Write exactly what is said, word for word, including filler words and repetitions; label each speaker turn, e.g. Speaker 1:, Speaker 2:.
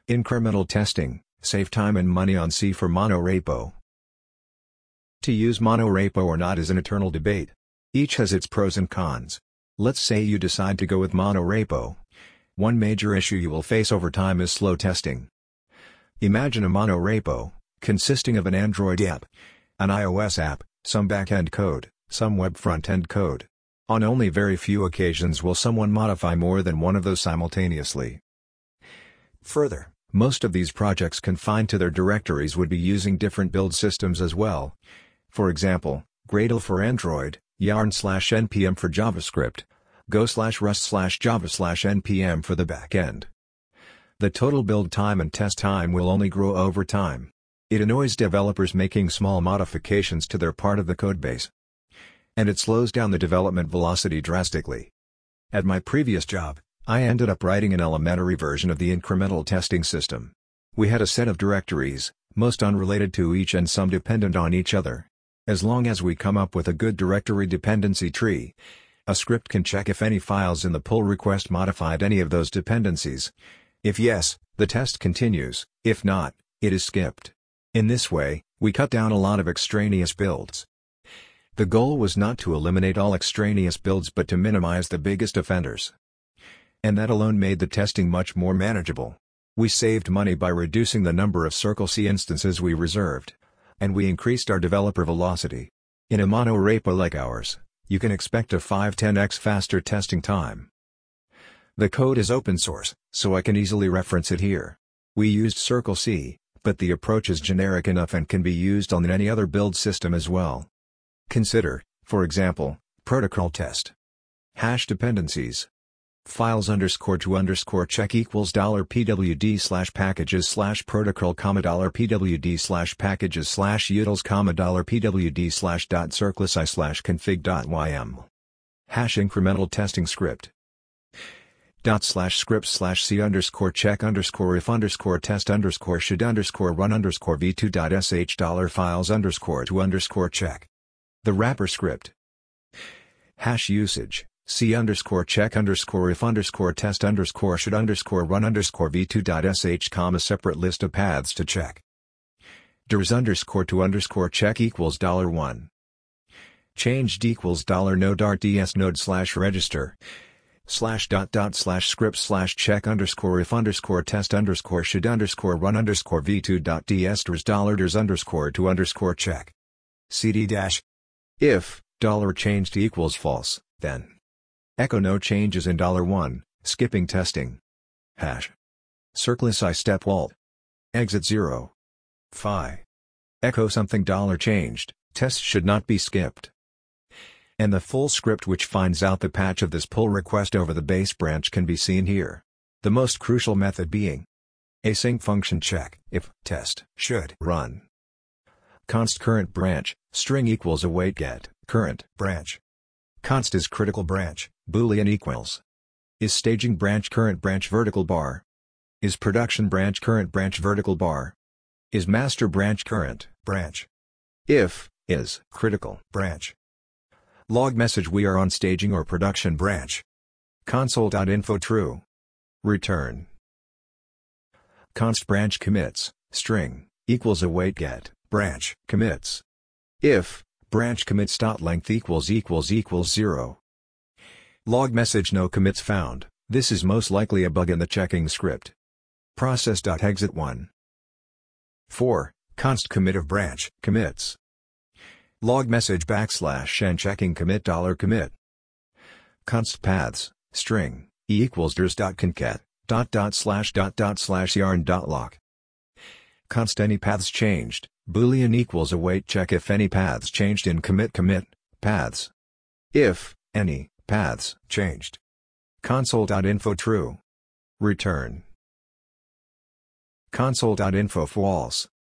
Speaker 1: Incremental testing, save time and money on C for monorepo. To use monorepo or not is an eternal debate. Each has its pros and cons. Let's say you decide to go with monorepo. One major issue you will face over time is slow testing. Imagine a monorepo, consisting of an Android app, an iOS app, some back-end code, some web front-end code. On only very few occasions will someone modify more than one of those simultaneously. Further, most of these projects confined to their directories would be using different build systems as well. For example, Gradle for Android, Yarn slash N P M for JavaScript, Go slash Rust slash Java slash N P M for the backend. The total build time and test time will only grow over time. It annoys developers making small modifications to their part of the codebase. And it slows down the development velocity drastically. At my previous job, I ended up writing an elementary version of the incremental testing system. We had a set of directories, most unrelated to each and some dependent on each other. As long as we come up with a good directory dependency tree, a script can check if any files in the pull request modified any of those dependencies. If yes, the test continues, if not, it is skipped. In this way, we cut down a lot of extraneous builds. The goal was not to eliminate all extraneous builds but to minimize the biggest offenders. And that alone made the testing much more manageable. We saved money by reducing the number of Circle C instances we reserved. And we increased our developer velocity. In a monorepo like ours, you can expect a five to ten x faster testing time. The code is open source, so I can easily reference it here. We used Circle C, but the approach is generic enough and can be used on any other build system as well. Consider, for example, protocol test. Hash dependencies. Files underscore to underscore check equals dollar pwd slash packages slash protocol comma dollar pwd slash packages slash utils comma dollar pwd slash dot circleci slash config dot ym. Hash incremental testing script. Dot slash script slash c underscore check underscore if underscore test underscore should underscore run underscore v2 dot sh dollar files underscore to underscore check. The wrapper script. Hash usage. C underscore check underscore if underscore test underscore should underscore run underscore v2 dot sh comma separate list of paths to check. Drs underscore to underscore check equals dollar one. Changed equals dollar node dart ds node slash register. Slash dot dot slash script slash check underscore if underscore test underscore should underscore run underscore v2 dot ds drs dollar drs underscore to underscore check. Cd dash. If dollar changed equals false, then echo no changes in dollar one, skipping testing. Hash. Circleci step walt. Exit zero. Phi. Echo something dollar changed, test should not be skipped. And the full script which finds out the patch of this pull request over the base branch can be seen here. The most crucial method being async function check if test should run. Const current branch, string equals await get, current branch. Const is critical branch, boolean equals. Is staging branch current branch vertical bar. Is production branch current branch vertical bar. Is master branch current branch. If is critical branch. Log message we are on staging or production branch. Console.info true. Return. Const branch commits, string, equals await get, branch commits. If branch commits dot length equals equals equals zero. Log message no commits found. This is most likely a bug in the checking script. Process.exit one. four. Const commit of branch commits. Log message backslash n checking commit dollar commit. Const paths string e equals drs dot concat dot dot slash dot dot slash yarn dot lock. Const any paths changed. Boolean equals await check if any paths changed in commit commit, paths. If any paths changed. Console.info true. Return. Console.info false.